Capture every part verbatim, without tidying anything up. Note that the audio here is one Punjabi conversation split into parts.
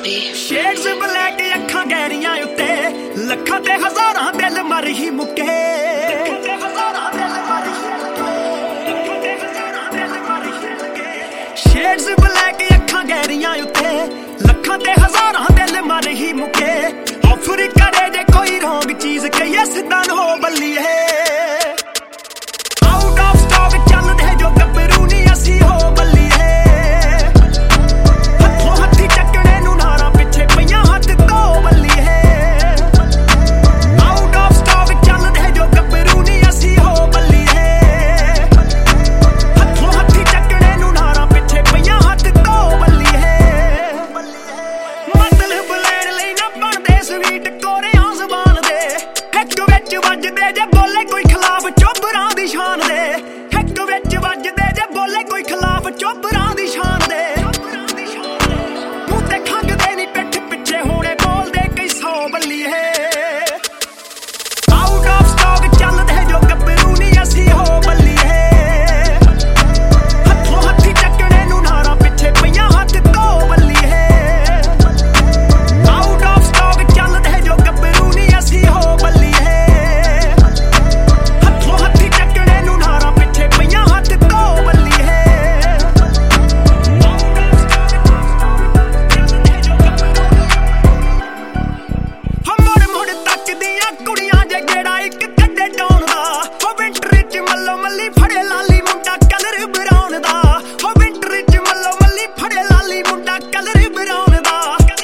ਸ਼ੇਡਸ ਬਲੈਕ ਅੱਖਾਂ ਗਹਿਰੀਆਂ ਉੱਤੇ ਲੱਖਾਂ ਤੇ ਹਜ਼ਾਰਾਂ ਦਿਲ ਮਰ ਹੀ ਮੁੱਕੇ। ਸ਼ੇਡਸ ਬਲੈਕ ਅੱਖਾਂ ਗਹਿਰੀਆਂ ਉੱਤੇ ਲੱਖਾਂ ਤੇ ਹਜ਼ਾਰਾਂ ਦਿਲ ਮਰ ਹੀ ਮੁੱਕੇ। ਆਫਰ ਕਰੇ ਜੇ ਕੋਈ ਰੋਂਗ ਚੀਜ਼ ਕਹੀਏ ਸਿੱਧਾ ਨੋ ਬੱਲੀਏ। ਆਊਟ ਆਫ ਸਟਾਕ ਚੱਲਦੇ ਜੋ ਗੱਭਰੂ ਨੀ ਅਸੀਂ ਹੋ ਬੱਲੀਏ। ਹੱਥੋਂ ਹੱਥੀ ਚੱਕਣੇ ਨੂੰ ਨਾਰਾਂ ਪਿੱਛੇ ਪਈਆਂ ਹੱਥ ਧੋ ਬੱਲੀਏ। ਆਊਟ ਆਫ ਸਟਾਕ ਚੱਲਦੇ ਜੋ ਗੱਭਰੂ ਨੀ ਅਸੀਂ ਹੋ ਬੱਲੀਏ। ਹੱਥੋਂ ਹੱਥੀ ਚੱਕਣੇ ਨੂੰ ਨਾਰਾਂ ਪਿੱਛੇ ਪਈਆਂ ਹੱਥ ਧੋ ਬੱਲੀਏ। ਮਤਲਬ ਲੈਣ ਲਈ ਨਾ ਬਣਦੇ ਸਵੀਟ ਕੋਰਿਆਂ ਜ਼ਬਾਨ ਦੇ। ਹਿੱਕ ਵਿੱਚ ਵੱਜਦੇ ਜੇ ਬੋਲੇ ਕੋਈ ਖਿਲਾਫ ਚੋਬਰਾਂ ਦੀ ਸ਼ਾਨ ਦੇ। ਹਿੱਕ ਵਿੱਚ ਵੱਜਦੇ ਜੇ ਬੋਲੇ ਕੋਈ ਖਿਲਾਫ ਚੋਬਰਾਂ ਦੀ ਸ਼ਾਨ ਦੇ। ਮੂੰਹ ਤੇ ਖੰਗਦੇ ਨੀ ਪਿੱਠ ਪਿੱਛੇ ਹੋਣੇ ਬੋਲਦੇ ਕਈ ਸੌ ਬੱਲੀਏ। ਆਊਟ ਆਫ ਸਟਾਕ ਚੱਲਦੇ ਜੋ ਗੱਭਰੂ ਨੀ ਅਸੀਂ ਹੋ ਬੱਲੀਏ। ਹੱਥੋਂ ਹੱਥੀ ਚੱਕਣੇ ਨੂੰ ਨਾਰਾਂ ਪਿੱਛੇ ਪਈਆਂ ਹੱਥ ਧੋ ਬੱਲੀਏ। ਆਊਟ ਆਫ ਸਟਾਕ ਚੱਲਦੇ ਜੋ ਗੱਭਰੂ ਨੀ ਅਸੀਂ ਹੋ ਬੱਲੀਏ। ਹੱਥੋਂ ਹੱਥੀ ਚੱਕਣੇ ਨੂੰ ਨਾਰਾਂ ਪਿੱਛੇ ਪਈਆਂ ਹੱਥ ਧੋ ਬੱਲੀਏ। ਹੋ ਮੁੜ ਮੁੜ ਤੱਕਦੀਆਂ ਕੁੜੀਆਂ ਜੇ ਗੇੜਾ ਇੱਕ ਕੱਢੇ ਡਾਉਣ ਦਾ। ਹੋ ਵਿੰਟਰ ਚ ਮੱਲੋ ਮੱਲੀ ਫੜੇ ਲਾਲੀ ਮੁੰਡਾ ਕਲਰ ਬਰਾਉਨ ਦਾ। ਹੋ ਵਿੰਟਰ ਚ ਮੱਲੋ ਮੱਲੀ ਫੜੇ ਲਾਲੀ ਮੁੰਡਾ ਕਲਰ ਬਰਾਉਨ ਦਾ।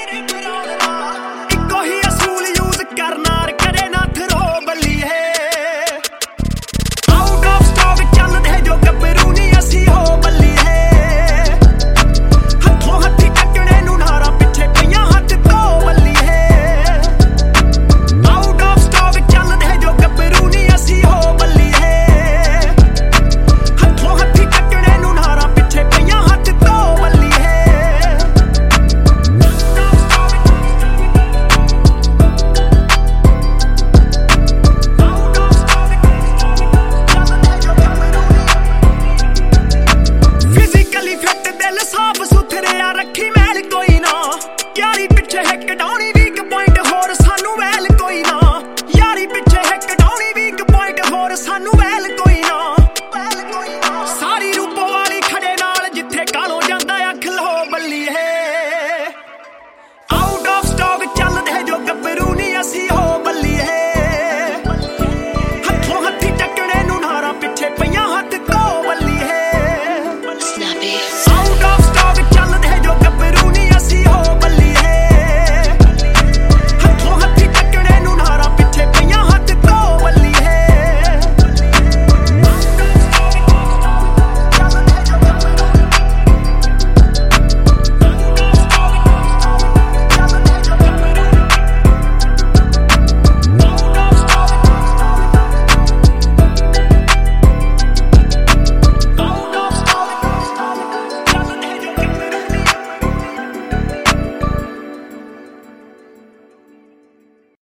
ਇੱਕੋ ਹੀ ਅਸੂਲ ਯੂਜ਼ ਕਰਨਾ ਕਰੇ ਨਾ ਥਰੋ ਬੱਲੀਏ। ਆਊਟ ਆਫ ਸਟਾਕ ਚੱਲਦੇ ਜੋ ਗੱਭਰੂ ਨੀ ਅਸੀਂ ਹੋ ਬੱਲੀਏ। ਹੱਥੋਂ ਹੱਥੀ ਚੱਕਣੇ ਨੂੰ ਨਾਰਾਂ ਪਿੱਛੇ ਪਈਆਂ ਹੱਥ ਧੋ ਬੱਲੀਏ। ਆਊਟ ਆਫ ਸਟਾਕ ਚੱਲਦੇ ਜੋ ਗੱਭਰੂ ਨੀ ਅਸੀਂ ਹੋ ਬੱਲੀਏ। ਹੱਥੋਂ ਹੱਥੀ ਚੱਕਣੇ ਨੂੰ ਨਾਰਾਂ ਪਿੱਛੇ ਪਈਆਂ ਹੱਥ ਧੋ ਬੱਲੀਏ। ਫਿਜ਼ੀਕਲੀ ਫਿੱਟ ਦਿਲ ਸਾਫ ਸੁਥਰਿਆ ਰੱਖੀ ਮੈਲ ਕੋਈ ਨਾ। ਯਾਰੀ ਪਿੱਛੇ ਹਿੱਕ ਡਾਉਣੀ ਵੀਕ ਪੁਆਇੰਟ ਹੋਰ ਸਾਨੂੰ ਵੈਲ ਕੋਈ ਨਾ। ਯਾਰੀ ਪਿੱਛੇ ਹਿੱਕ ਡਾਉਣੀ ਵੀਕ ਪੁਆਇੰਟ ਹੋਰ ਸਾਨੂੰ ਵੈਲ ਕੋਈ ਨਾ।